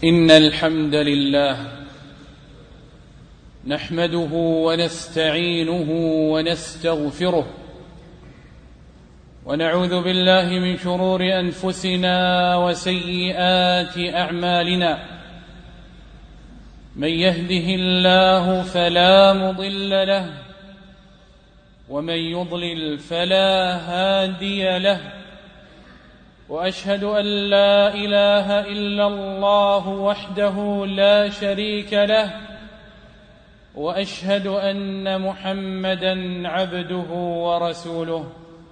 إن الحمد لله نحمده ونستعينه ونستغفره ونعوذ بالله من شرور أنفسنا وسيئات أعمالنا. من يهده الله فلا مضل له ومن يضلل فلا هادي له، وأشهد أن لا إله إلا الله وحده لا شريك له، وأشهد أن محمدًا عبده ورسوله.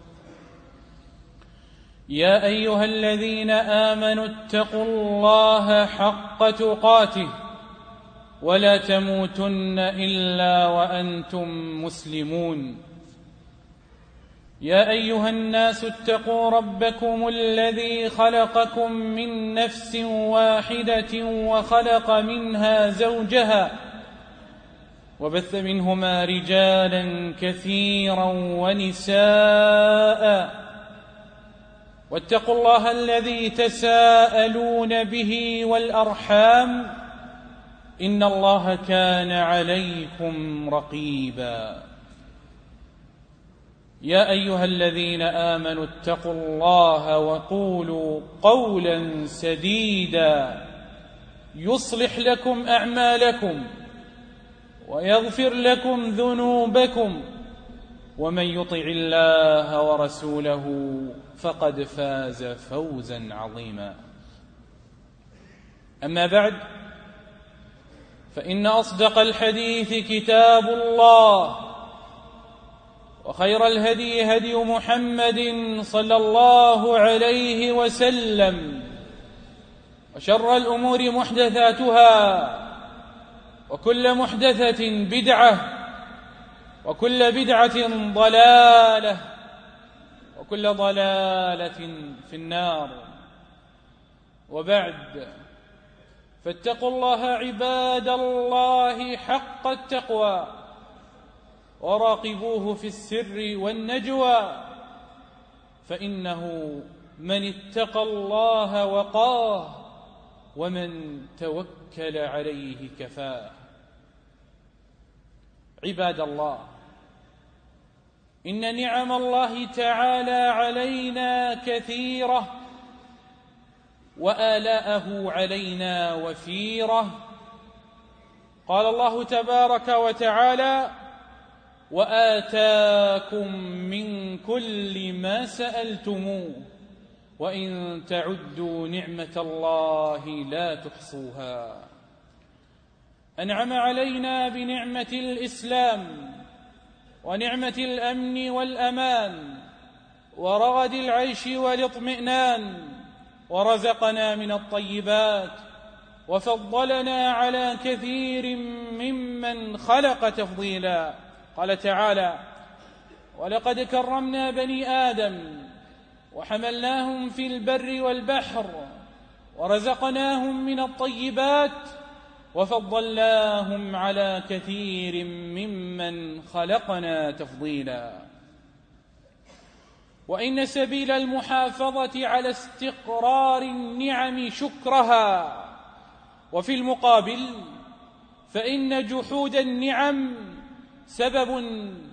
يا أيها الذين آمنوا اتقوا الله حق تقاته ولا تموتن إلا وأنتم مسلمون. يا أيها الناس اتقوا ربكم الذي خلقكم من نفس واحدة وخلق منها زوجها وبث منهما رجالا كثيرا ونساء، واتقوا الله الذي تساءلون به والأرحام إن الله كان عليكم رقيبا. يا أيها الذين آمنوا اتقوا الله وقولوا قولا سديدا يصلح لكم أعمالكم ويغفر لكم ذنوبكم، ومن يطع الله ورسوله فقد فاز فوزا عظيما. أما بعد، فإن أصدق الحديث كتاب الله، وخير الهدي هدي محمد صلى الله عليه وسلم، وشر الأمور محدثاتها، وكل محدثة بدعة، وكل بدعة ضلالة، وكل ضلالة في النار. وبعد، فاتقوا الله عباد الله حق التقوى، وراقبوه في السر والنجوى، فإنه من اتقى الله وقاه، ومن توكل عليه كفاه. عباد الله، إن نعم الله تعالى علينا كثيرة، وآلاءه علينا وفيرة. قال الله تبارك وتعالى: وآتاكم من كل ما سألتموه وإن تعدوا نعمة الله لا تحصوها. أنعم علينا بنعمة الإسلام، ونعمة الأمن والأمان، ورغد العيش والاطمئنان، ورزقنا من الطيبات، وفضلنا على كثير ممن خلق تفضيلا. قال تعالى: ولقد كرمنا بني آدم وحملناهم في البر والبحر ورزقناهم من الطيبات وفضلناهم على كثير ممن خلقنا تفضيلا. وإن سبيل المحافظة على استقرار النعم شكرها، وفي المقابل فإن جحود النعم سبب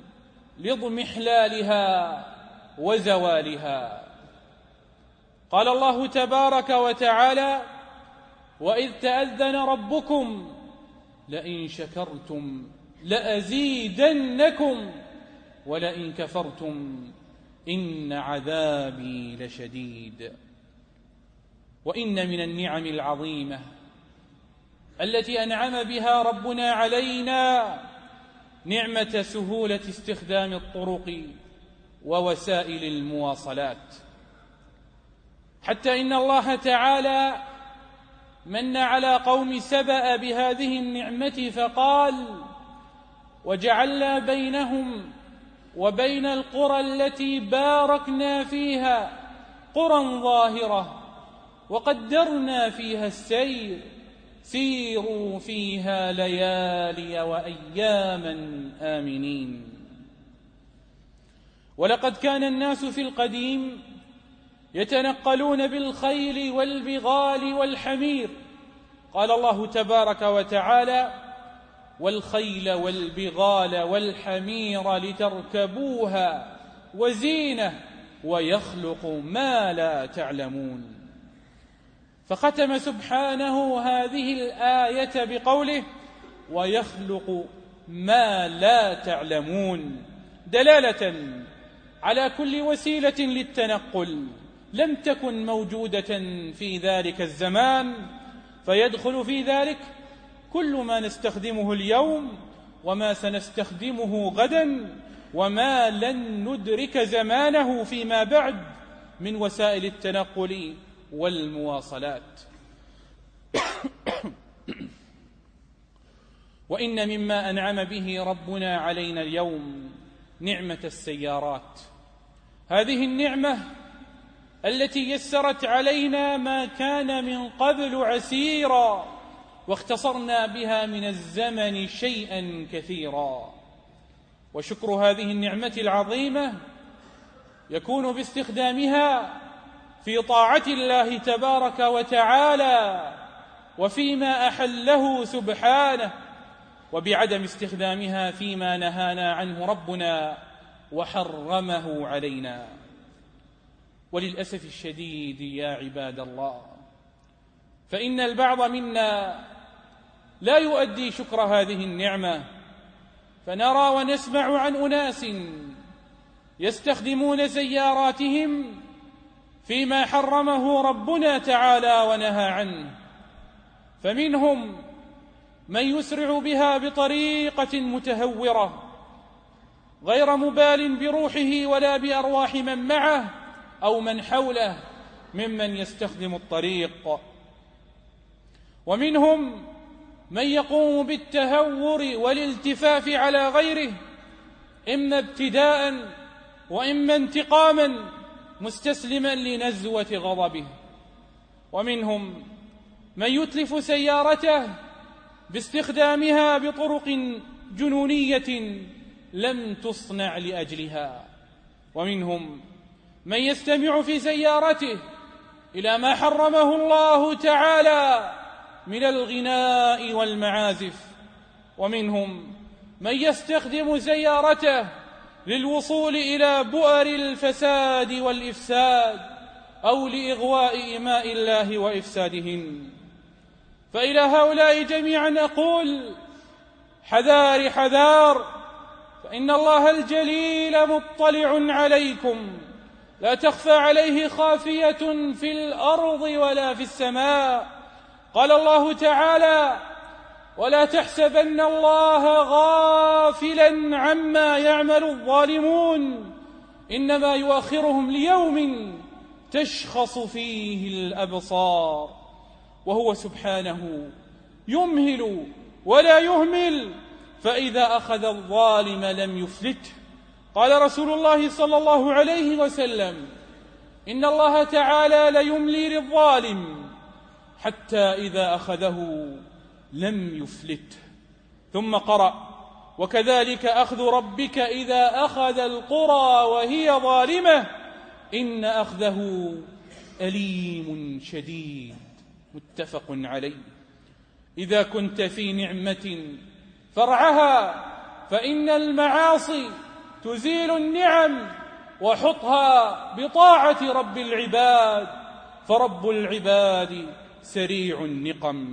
لاضمحلالها وزوالها. قال الله تبارك وتعالى: وإذ تأذن ربكم لئن شكرتم لأزيدنكم ولئن كفرتم إن عذابي لشديد. وإن من النعم العظيمة التي أنعم بها ربنا علينا نعمة سهولة استخدام الطرق ووسائل المواصلات، حتى إن الله تعالى من على قوم سبأ بهذه النعمة فقال: وجعلنا بينهم وبين القرى التي باركنا فيها قرى ظاهرة وقدرنا فيها السير سيروا فيها ليالي وأياما آمنين. ولقد كان الناس في القديم يتنقلون بالخيل والبغال والحمير قال الله تبارك وتعالى: والخيل والبغال والحمير لتركبوها وزينة ويخلق ما لا تعلمون. فختم سبحانه هذه الآية بقوله: ويخلق ما لا تعلمون، دلالة على كل وسيلة للتنقل لم تكن موجودة في ذلك الزمان، فيدخل في ذلك كل ما نستخدمه اليوم وما سنستخدمه غدا وما لن ندرك زمانه فيما بعد من وسائل التنقل والمواصلات. وإن مما أنعم به ربنا علينا اليوم نعمة السيارات، هذه النعمة التي يسرت علينا ما كان من قبل عسيرا، واختصرنا بها من الزمن شيئا كثيرا. وشكر هذه النعمة العظيمة يكون باستخدامها في طاعة الله تبارك وتعالى وفيما أحله سبحانه، وبعدم استخدامها فيما نهانا عنه ربنا وحرمه علينا. وللأسف الشديد يا عباد الله، فإن البعض منا لا يؤدي شكر هذه النعمة، فنرى ونسمع عن أناس يستخدمون سياراتهم فيما حرمه ربنا تعالى ونهى عنه، فمنهم من يسرع بها بطريقة متهورة غير مبال بروحه ولا بأرواح من معه أو من حوله ممن يستخدم الطريق، ومنهم من يقوم بالتهور والالتفاف على غيره، إما ابتداء وإما انتقاما مستسلما لنزوة غضبه، ومنهم من يتلف سيارته باستخدامها بطرق جنونية لم تصنع لأجلها، ومنهم من يستمع في سيارته إلى ما حرمه الله تعالى من الغناء والمعازف، ومنهم من يستخدم سيارته للوصول إلى بؤر الفساد والإفساد أو لإغواء إماء الله وإفسادهن. فإلى هؤلاء جميعا أقول: حذار حذار، فإن الله الجليل مطلع عليكم، لا تخفى عليه خافية في الأرض ولا في السماء. قال الله تعالى: ولا تحسبن الله غافلا عما يعمل الظالمون، إنما يؤخرهم ليوم تشخص فيه الأبصار. وهو سبحانه يمهل ولا يهمل، فإذا أخذ الظالم لم يفلته. قال رسول الله صلى الله عليه وسلم: إن الله تعالى ليملي للظالم حتى إذا أخذه لم يفلته. ثم قرأ: وكذلك أخذ ربك إذا أخذ القرى وهي ظالمة إن أخذه أليم شديد. متفق عليه. إذا كنت في نعمة فرعها، فإن المعاصي تزيل النعم، وحطها بطاعة رب العباد، فرب العباد سريع النقم.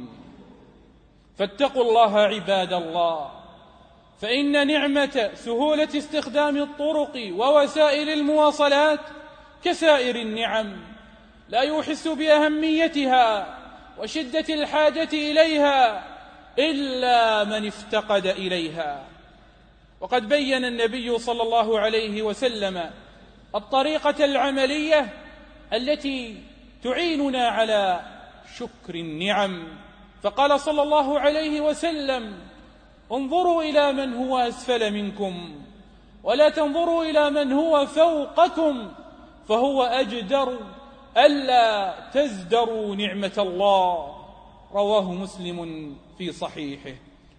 فاتقوا الله عباد الله، فإن نعمة سهولة استخدام الطرق ووسائل المواصلات كسائر النعم لا يحس بأهميتها وشدة الحاجة إليها إلا من افتقد إليها. وقد بين النبي صلى الله عليه وسلم الطريقة العملية التي تعيننا على شكر النعم، فقال صلى الله عليه وسلم: انظروا إلى من هو أسفل منكم ولا تنظروا إلى من هو فوقكم، فهو أجدر ألا تزدروا نعمة الله. رواه مسلم في صحيحه.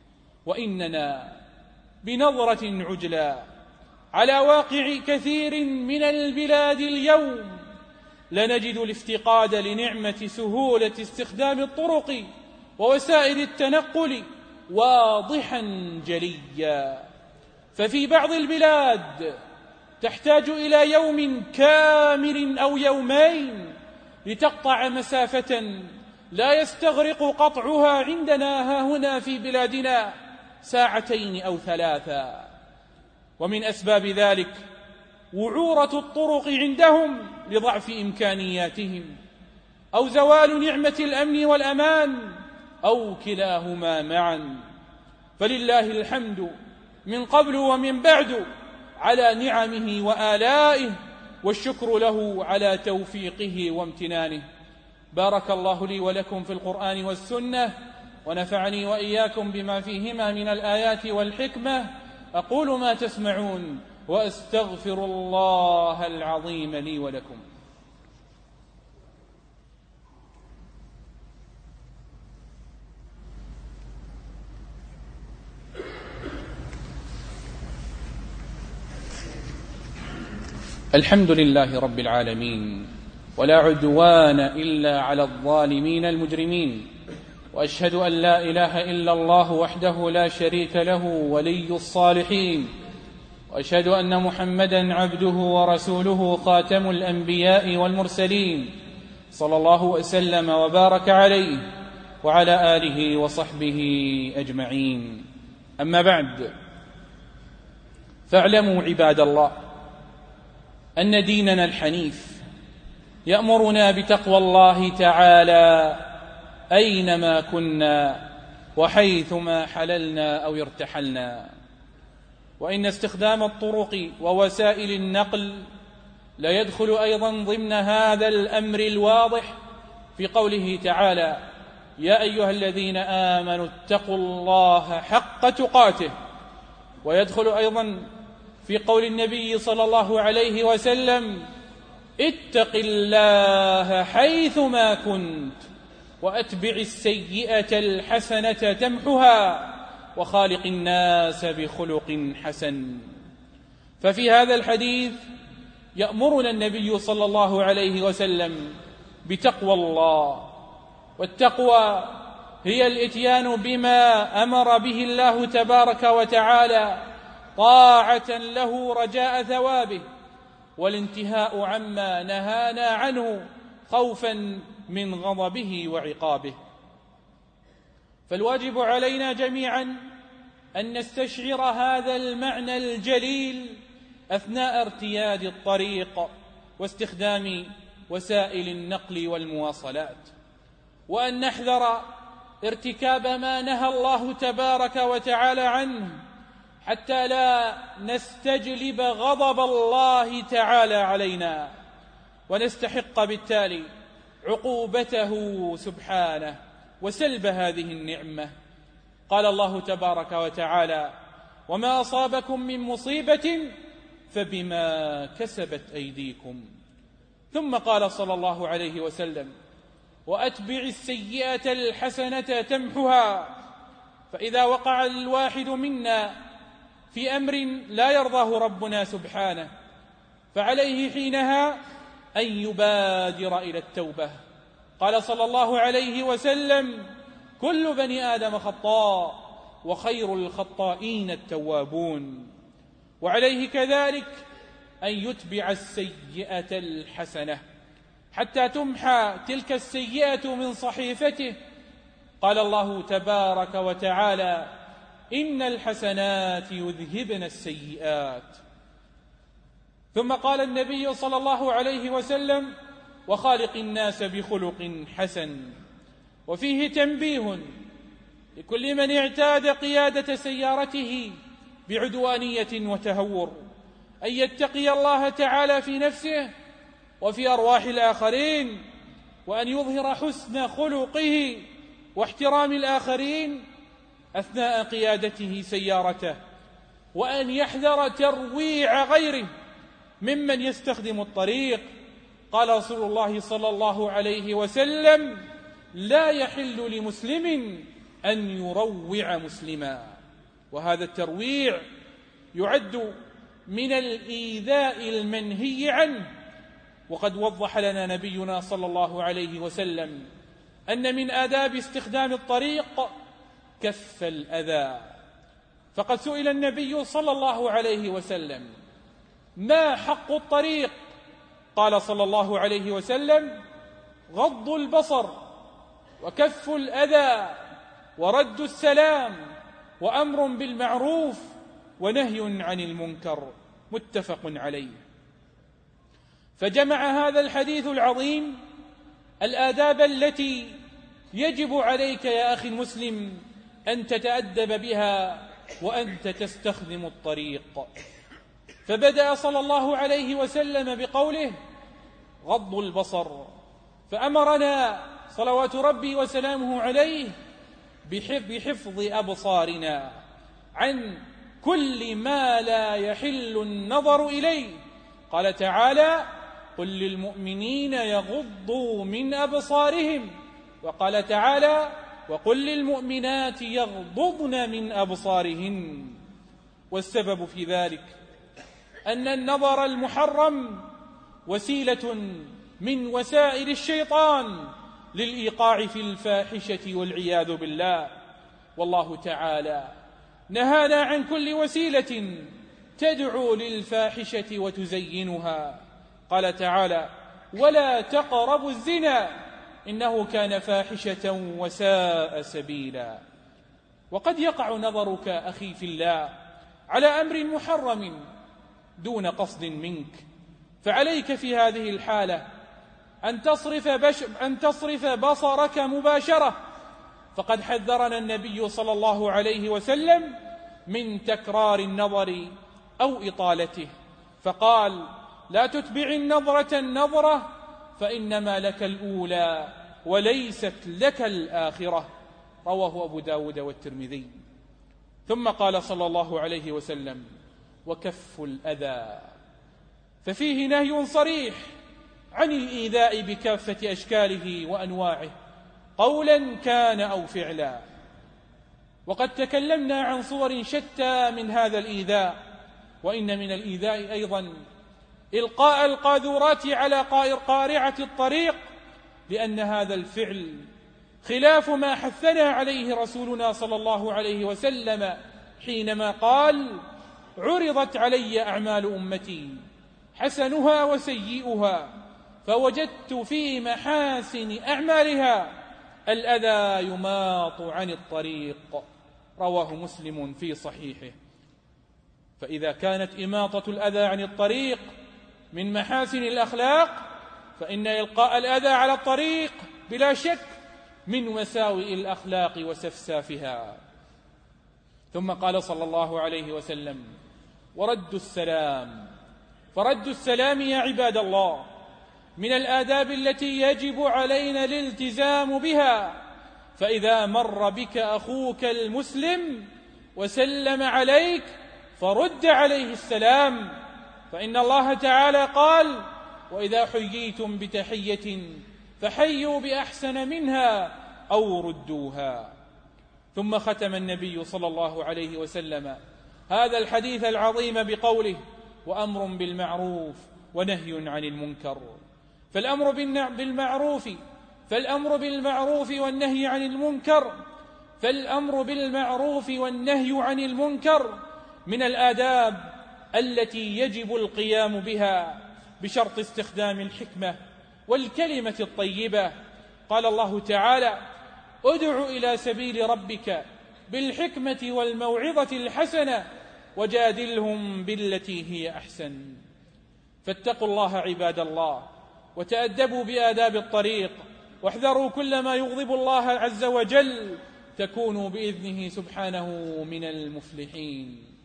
وإننا بنظرة عجلى على واقع كثير من البلاد اليوم لنجد الافتقاد لنعمة سهولة استخدام الطرق ووسائل التنقل واضحا جليا. ففي بعض البلاد تحتاج إلى يوم كامل أو يومين لتقطع مسافة لا يستغرق قطعها عندنا هنا في بلادنا 2 أو 3. ومن أسباب ذلك وعورة الطرق عندهم لضعف إمكانياتهم، أو زوال نعمة الأمن والأمان، أو كلاهما معا. فلله الحمد من قبل ومن بعد على نعمه وآلائه، والشكر له على توفيقه وامتنانه. بارك الله لي ولكم في القرآن والسنة، ونفعني وإياكم بما فيهما من الآيات والحكمة. أقول ما تسمعون وأستغفر الله العظيم لي ولكم. الحمد لله رب العالمين، ولا عدوان إلا على الظالمين المجرمين، وأشهد أن لا إله إلا الله وحده لا شريك له ولي الصالحين، وأشهد أن محمدا عبده ورسوله خاتم الأنبياء والمرسلين، صلى الله وسلم وبارك عليه وعلى آله وصحبه أجمعين. أما بعد، فاعلموا عباد الله أن ديننا الحنيف يأمرنا بتقوى الله تعالى أينما كنا وحيثما حللنا أو ارتحلنا، وإن استخدام الطرق ووسائل النقل لا يدخل أيضا ضمن هذا الأمر الواضح في قوله تعالى: يا أيها الذين آمنوا اتقوا الله حق تقاته. ويدخل أيضا في قول النبي صلى الله عليه وسلم: اتق الله حيثما كنت وأتبع السيئة الحسنة تمحها وخالق الناس بخلق حسن. ففي هذا الحديث يأمرنا النبي صلى الله عليه وسلم بتقوى الله، والتقوى هي الإتيان بما أمر به الله تبارك وتعالى طاعة له رجاء ثوابه، والانتهاء عما نهانا عنه خوفا من غضبه وعقابه. فالواجب علينا جميعا أن نستشعر هذا المعنى الجليل أثناء ارتياد الطريق واستخدام وسائل النقل والمواصلات، وأن نحذر ارتكاب ما نهى الله تبارك وتعالى عنه حتى لا نستجلب غضب الله تعالى علينا ونستحق بالتالي عقوبته سبحانه وسلب هذه النعمة. قال الله تبارك وتعالى: وما أصابكم من مصيبة فبما كسبت أيديكم. ثم قال صلى الله عليه وسلم: وأتبع السيئة الحسنة تمحها. فإذا وقع الواحد منا في أمر لا يرضاه ربنا سبحانه فعليه حينها أن يبادر إلى التوبة. قال صلى الله عليه وسلم: كل بني آدم خطاء وخير الخطائين التوابون. وعليه كذلك أن يتبع السيئة الحسنة حتى تمحى تلك السيئة من صحيفته. قال الله تبارك وتعالى: إن الحسنات يذهبن السيئات. ثم قال النبي صلى الله عليه وسلم: وخالق الناس بخلق حسن. وفيه تنبيه لكل من اعتاد قيادة سيارته بعدوانية وتهور أن يتقي الله تعالى في نفسه وفي أرواح الآخرين، وأن يظهر حسن خلقه واحترام الآخرين أثناء قيادته سيارته، وأن يحذر ترويع غيره ممن يستخدم الطريق. قال رسول الله صلى الله عليه وسلم: لا يحل لمسلم أن يروع مسلما. وهذا الترويع يعد من الإيذاء المنهي عنه، وقد وضح لنا نبينا صلى الله عليه وسلم أن من آداب استخدام الطريق كف الأذى، فقد سئل النبي صلى الله عليه وسلم: ما حق الطريق؟ قال صلى الله عليه وسلم: غض البصر، وكف الأذى، ورد السلام، وأمر بالمعروف، ونهي عن المنكر. متفق عليه. فجمع هذا الحديث العظيم الآداب التي يجب عليك يا أخي المسلم أن تتأدب بها وأنت تستخدم الطريق. فبدأ صلى الله عليه وسلم بقوله: غض البصر، فأمرنا صلوات ربي وسلامه عليه بحفظ أبصارنا عن كل ما لا يحل النظر إليه. قال تعالى: قل للمؤمنين يغضوا من أبصارهم. وقال تعالى: وقل للمؤمنات يغضضن من أبصارهن. والسبب في ذلك أن النظر المحرم وسيلة من وسائل الشيطان للإيقاع في الفاحشة والعياذ بالله. والله تعالى نهانا عن كل وسيلة تدعو للفاحشة وتزينها. قال تعالى: ولا تقربوا الزنا إنه كان فاحشة وساء سبيلا. وقد يقع نظرك أخي في الله على أمر محرم دون قصد منك، فعليك في هذه الحالة أن تصرف بصرك مباشرة، فقد حذرنا النبي صلى الله عليه وسلم من تكرار النظر أو إطالته، فقال: لا تتبع النظرة النظرة فإنما لك الأولى وليست لك الآخرة. رواه أبو داود والترمذي. ثم قال صلى الله عليه وسلم: وكف الأذى، ففيه نهي صريح عن الإيذاء بكافة أشكاله وأنواعه قولا كان أو فعلا. وقد تكلمنا عن صور شتى من هذا الإيذاء، وإن من الإيذاء أيضا إلقاء القاذورات على قارعة الطريق، لأن هذا الفعل خلاف ما حثنا عليه رسولنا صلى الله عليه وسلم حينما قال: عرضت علي أعمال أمتي حسنها وسيئها فوجدت في محاسن أعمالها الأذى يماط عن الطريق. رواه مسلم في صحيحه. فإذا كانت إماطة الأذى عن الطريق من محاسن الأخلاق، فإن إلقاء الأذى على الطريق بلا شك من مساوئ الأخلاق وسفسافها. ثم قال صلى الله عليه وسلم: ورد السلام، فرد السلام يا عباد الله من الآداب التي يجب علينا الالتزام بها. فإذا مر بك أخوك المسلم وسلم عليك فرد عليه السلام، فإن الله تعالى قال: وإذا حييتم بتحية فحيوا بأحسن منها أو ردوها. ثم ختم النبي صلى الله عليه وسلم هذا الحديث العظيم بقوله: وأمر بالمعروف ونهي عن المنكر. فالأمر بالمعروف والنهي عن المنكر من الآداب التي يجب القيام بها بشرط استخدام الحكمة والكلمة الطيبة. قال الله تعالى: ادع إلى سبيل ربك بالحكمة والموعظة الحسنة وجادلهم بالتي هي أحسن. فاتقوا الله عباد الله وتأدبوا بآداب الطريق، واحذروا كل ما يغضب الله عز وجل، تكونوا بإذنه سبحانه من المفلحين.